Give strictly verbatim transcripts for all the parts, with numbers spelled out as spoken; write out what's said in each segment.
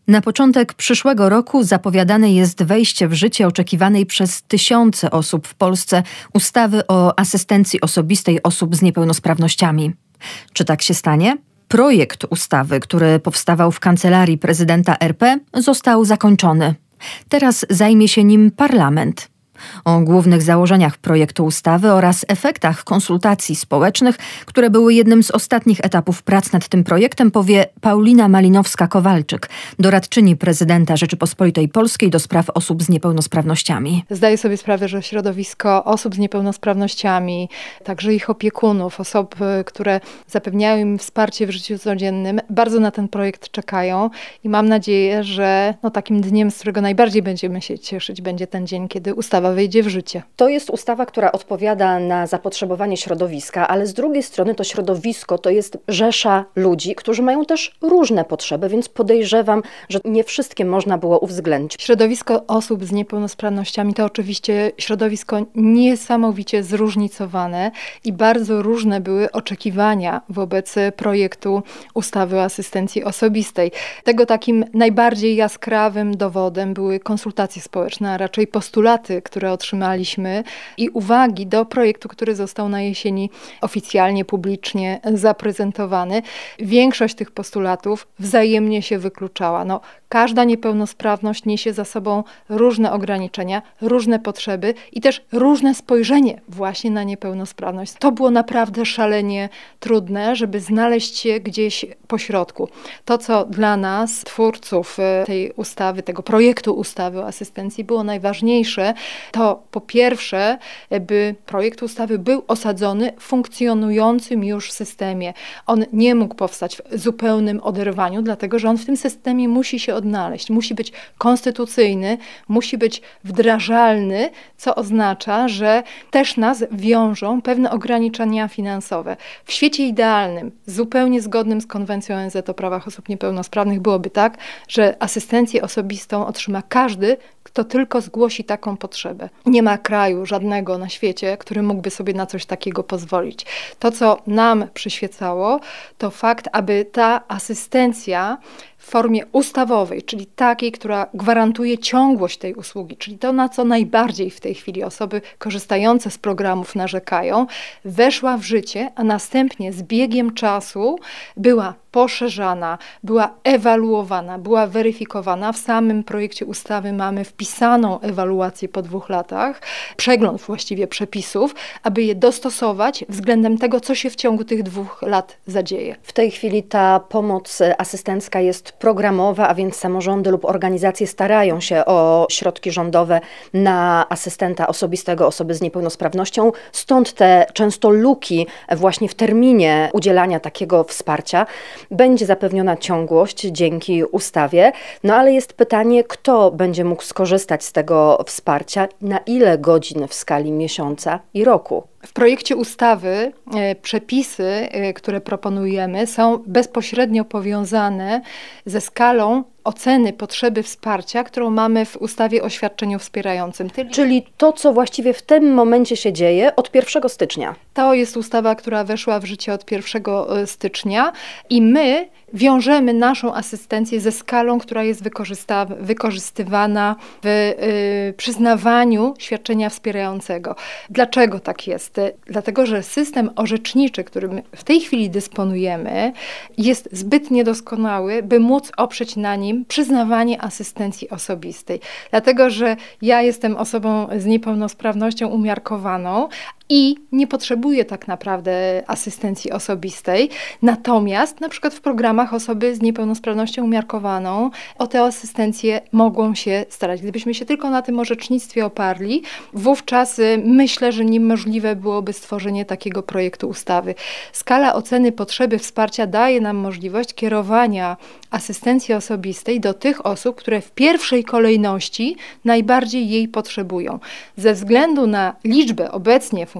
Na początek przyszłego roku zapowiadane jest wejście w życie oczekiwanej przez tysiące osób w Polsce ustawy o asystencji osobistej osób z niepełnosprawnościami. Czy tak się stanie? Projekt ustawy, który powstawał w Kancelarii Prezydenta R P, został zakończony. Teraz zajmie się nim parlament. O głównych założeniach projektu ustawy oraz efektach konsultacji społecznych, które były jednym z ostatnich etapów prac nad tym projektem, powie Paulina Malinowska-Kowalczyk, doradczyni prezydenta Rzeczypospolitej Polskiej do spraw osób z niepełnosprawnościami. Zdaję sobie sprawę, że środowisko osób z niepełnosprawnościami, także ich opiekunów, osób, które zapewniają im wsparcie w życiu codziennym, bardzo na ten projekt czekają i mam nadzieję, że no, takim dniem, z którego najbardziej będziemy się cieszyć, będzie ten dzień, kiedy ustawa wejdzie w życie. To jest ustawa, która odpowiada na zapotrzebowanie środowiska, ale z drugiej strony to środowisko to jest rzesza ludzi, którzy mają też różne potrzeby, więc podejrzewam, że nie wszystkie można było uwzględnić. Środowisko osób z niepełnosprawnościami to oczywiście środowisko niesamowicie zróżnicowane i bardzo różne były oczekiwania wobec projektu ustawy o asystencji osobistej. Tego takim najbardziej jaskrawym dowodem były konsultacje społeczne, a raczej postulaty, które otrzymaliśmy i uwagi do projektu, który został na jesieni oficjalnie, publicznie zaprezentowany. Większość tych postulatów wzajemnie się wykluczała. No, każda niepełnosprawność niesie za sobą różne ograniczenia, różne potrzeby i też różne spojrzenie właśnie na niepełnosprawność. To było naprawdę szalenie trudne, żeby znaleźć się gdzieś pośrodku. To, co dla nas, twórców tej ustawy, tego projektu ustawy o asystencji było najważniejsze, to po pierwsze, by projekt ustawy był osadzony w funkcjonującym już systemie. On nie mógł powstać w zupełnym oderwaniu, dlatego że on w tym systemie musi się odnaleźć, musi być konstytucyjny, musi być wdrażalny, co oznacza, że też nas wiążą pewne ograniczenia finansowe. W świecie idealnym, zupełnie zgodnym z konwencją O N Z o prawach osób niepełnosprawnych byłoby tak, że asystencję osobistą otrzyma każdy, kto tylko zgłosi taką potrzebę. Nie ma kraju żadnego na świecie, który mógłby sobie na coś takiego pozwolić. To, co nam przyświecało, to fakt, aby ta asystencja w formie ustawowej, czyli takiej, która gwarantuje ciągłość tej usługi, czyli to, na co najbardziej w tej chwili osoby korzystające z programów narzekają, weszła w życie, a następnie z biegiem czasu była poszerzana, była ewaluowana, była weryfikowana. W samym projekcie ustawy mamy wpisaną ewaluację po dwóch latach, przegląd właściwie przepisów, aby je dostosować względem tego, co się w ciągu tych dwóch lat zadzieje. W tej chwili ta pomoc asystencka jest programowa, a więc samorządy lub organizacje starają się o środki rządowe na asystenta osobistego osoby z niepełnosprawnością. Stąd te często luki właśnie w terminie udzielania takiego wsparcia. Będzie zapewniona ciągłość dzięki ustawie, no ale jest pytanie, kto będzie mógł skorzystać z tego wsparcia, na ile godzin w skali miesiąca i roku. W projekcie ustawy e, przepisy, e, które proponujemy, są bezpośrednio powiązane ze skalą oceny potrzeby wsparcia, którą mamy w ustawie o świadczeniu wspierającym. Czyli to, co właściwie w tym momencie się dzieje od pierwszego stycznia. To jest ustawa, która weszła w życie od pierwszego stycznia i my wiążemy naszą asystencję ze skalą, która jest wykorzysta- wykorzystywana w y, przyznawaniu świadczenia wspierającego. Dlaczego tak jest? Dlatego, że system orzeczniczy, którym w tej chwili dysponujemy, jest zbyt niedoskonały, by móc oprzeć na nim przyznawanie asystencji osobistej. Dlatego, że ja jestem osobą z niepełnosprawnością umiarkowaną i nie potrzebuję tak naprawdę asystencji osobistej. Natomiast na przykład w programach osoby z niepełnosprawnością umiarkowaną o tę asystencję mogą się starać. Gdybyśmy się tylko na tym orzecznictwie oparli, wówczas myślę, że niemożliwe byłoby stworzenie takiego projektu ustawy. Skala oceny potrzeby wsparcia daje nam możliwość kierowania asystencji osobistej do tych osób, które w pierwszej kolejności najbardziej jej potrzebują. Ze względu na liczbę obecnie funkcjonujących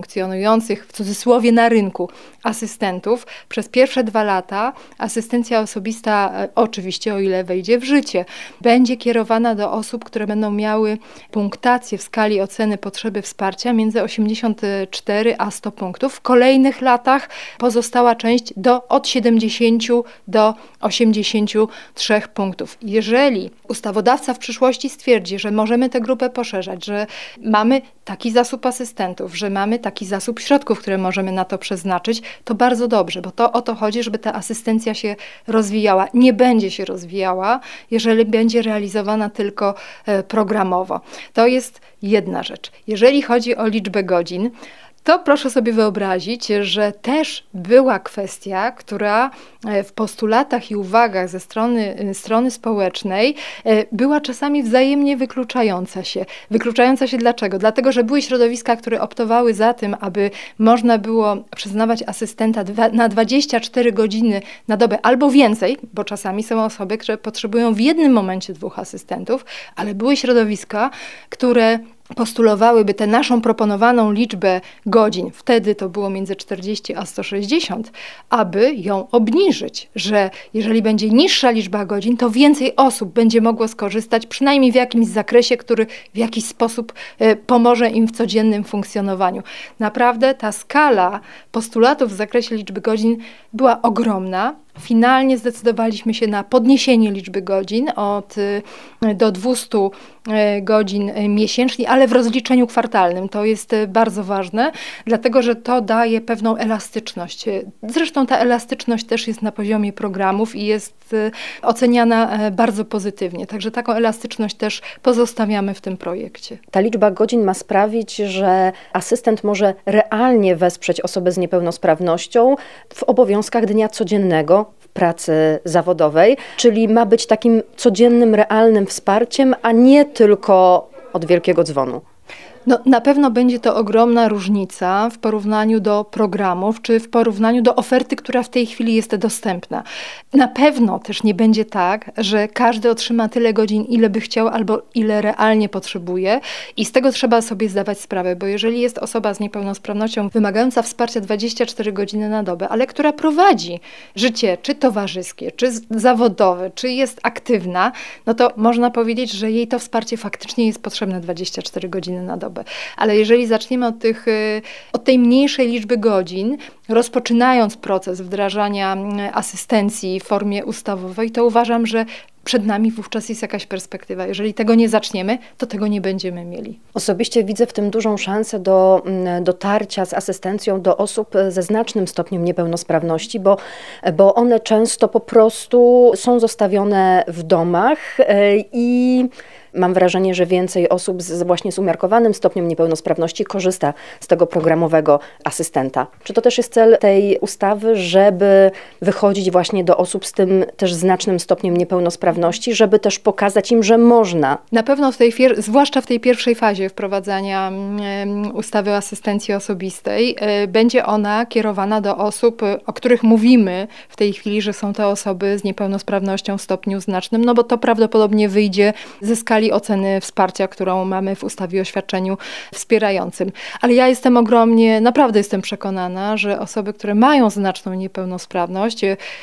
funkcjonujących w cudzysłowie na rynku asystentów, przez pierwsze dwa lata asystencja osobista, oczywiście o ile wejdzie w życie, będzie kierowana do osób, które będą miały punktację w skali oceny potrzeby wsparcia między osiemdziesiąt cztery a sto punktów. W kolejnych latach pozostała część do od siedemdziesięciu do osiemdziesięciu trzech punktów. Jeżeli ustawodawca w przyszłości stwierdzi, że możemy tę grupę poszerzać, że mamy taki zasób asystentów, że mamy taki zasób środków, które możemy na to przeznaczyć, to bardzo dobrze, bo to o to chodzi, żeby ta asystencja się rozwijała. Nie będzie się rozwijała, jeżeli będzie realizowana tylko programowo. To jest jedna rzecz. Jeżeli chodzi o liczbę godzin, to proszę sobie wyobrazić, że też była kwestia, która w postulatach i uwagach ze strony, strony społecznej była czasami wzajemnie wykluczająca się. Wykluczająca się dlaczego? Dlatego, że były środowiska, które optowały za tym, aby można było przyznawać asystenta na dwadzieścia cztery godziny na dobę albo więcej, bo czasami są osoby, które potrzebują w jednym momencie dwóch asystentów, ale były środowiska, które postulowałyby tę naszą proponowaną liczbę godzin, wtedy to było między czterdzieści a sto sześćdziesiąt, aby ją obniżyć, że jeżeli będzie niższa liczba godzin, to więcej osób będzie mogło skorzystać, przynajmniej w jakimś zakresie, który w jakiś sposób pomoże im w codziennym funkcjonowaniu. Naprawdę ta skala postulatów w zakresie liczby godzin była ogromna. Finalnie zdecydowaliśmy się na podniesienie liczby godzin od, do dwustu godzin miesięcznie, ale w rozliczeniu kwartalnym. To jest bardzo ważne, dlatego że to daje pewną elastyczność. Zresztą ta elastyczność też jest na poziomie programów i jest oceniana bardzo pozytywnie. Także taką elastyczność też pozostawiamy w tym projekcie. Ta liczba godzin ma sprawić, że asystent może realnie wesprzeć osobę z niepełnosprawnością w obowiązkach dnia codziennego, w pracy zawodowej, czyli ma być takim codziennym, realnym wsparciem, a nie tylko od wielkiego dzwonu. No, na pewno będzie to ogromna różnica w porównaniu do programów, czy w porównaniu do oferty, która w tej chwili jest dostępna. Na pewno też nie będzie tak, że każdy otrzyma tyle godzin, ile by chciał, albo ile realnie potrzebuje i z tego trzeba sobie zdawać sprawę, bo jeżeli jest osoba z niepełnosprawnością wymagająca wsparcia dwadzieścia cztery godziny na dobę, ale która prowadzi życie czy towarzyskie, czy zawodowe, czy jest aktywna, no to można powiedzieć, że jej to wsparcie faktycznie jest potrzebne dwadzieścia cztery godziny na dobę. Ale jeżeli zaczniemy od, tych, od tej mniejszej liczby godzin, rozpoczynając proces wdrażania asystencji w formie ustawowej, to uważam, że przed nami wówczas jest jakaś perspektywa. Jeżeli tego nie zaczniemy, to tego nie będziemy mieli. Osobiście widzę w tym dużą szansę do dotarcia z asystencją do osób ze znacznym stopniem niepełnosprawności, bo, bo one często po prostu są zostawione w domach i mam wrażenie, że więcej osób z, właśnie z umiarkowanym stopniem niepełnosprawności korzysta z tego programowego asystenta. Czy to też jest cel tej ustawy, żeby wychodzić właśnie do osób z tym też znacznym stopniem niepełnosprawności, żeby też pokazać im, że można? Na pewno, w tej, zwłaszcza w tej pierwszej fazie wprowadzania ustawy o asystencji osobistej, będzie ona kierowana do osób, o których mówimy w tej chwili, że są to osoby z niepełnosprawnością w stopniu znacznym, no bo to prawdopodobnie wyjdzie ze skali oceny wsparcia, którą mamy w ustawie o świadczeniu wspierającym. Ale ja jestem ogromnie, naprawdę jestem przekonana, że osoby, które mają znaczną niepełnosprawność,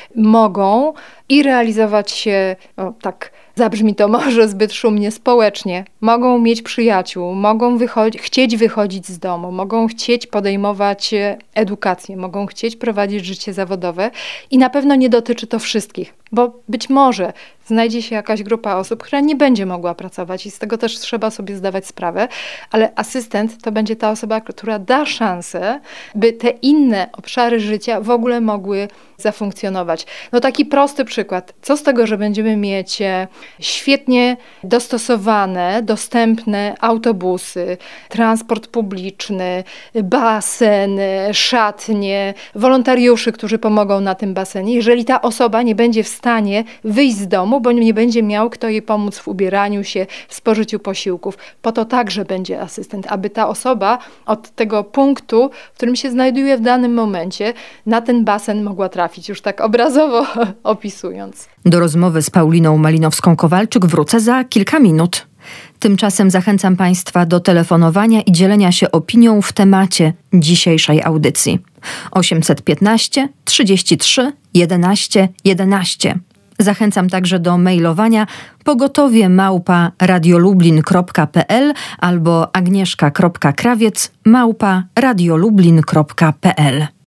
mogą i realizować się, o, tak zabrzmi to może zbyt szumnie, społecznie, mogą mieć przyjaciół, mogą wychodzi- chcieć wychodzić z domu, mogą chcieć podejmować edukację, mogą chcieć prowadzić życie zawodowe i na pewno nie dotyczy to wszystkich, bo być może znajdzie się jakaś grupa osób, która nie będzie mogła pracować i z tego też trzeba sobie zdawać sprawę, ale asystent to będzie ta osoba, która da szansę, by te inne obszary życia w ogóle mogły zafunkcjonować. No taki prosty przykład. Co z tego, że będziemy mieć świetnie dostosowane, dostępne autobusy, transport publiczny, basen, szatnie, wolontariuszy, którzy pomogą na tym basenie, jeżeli ta osoba nie będzie w stanie wyjść z domu, bo nie będzie miał kto jej pomóc w ubieraniu się, w spożyciu posiłków. Po to także będzie asystent, aby ta osoba od tego punktu, w którym się znajduje w danym momencie, na ten basen mogła trafić, już tak obrazowo opisując. Do rozmowy z Pauliną Malinowską-Kowalczyk wrócę za kilka minut. Tymczasem zachęcam Państwa do telefonowania i dzielenia się opinią w temacie dzisiejszej audycji. osiemset piętnaście trzydzieści trzy jedenaście jedenaście. Zachęcam także do mailowania pogotowie małpa radiolublin kropka p l albo agnieszka kropka krawiec małpa radiolublin kropka p l.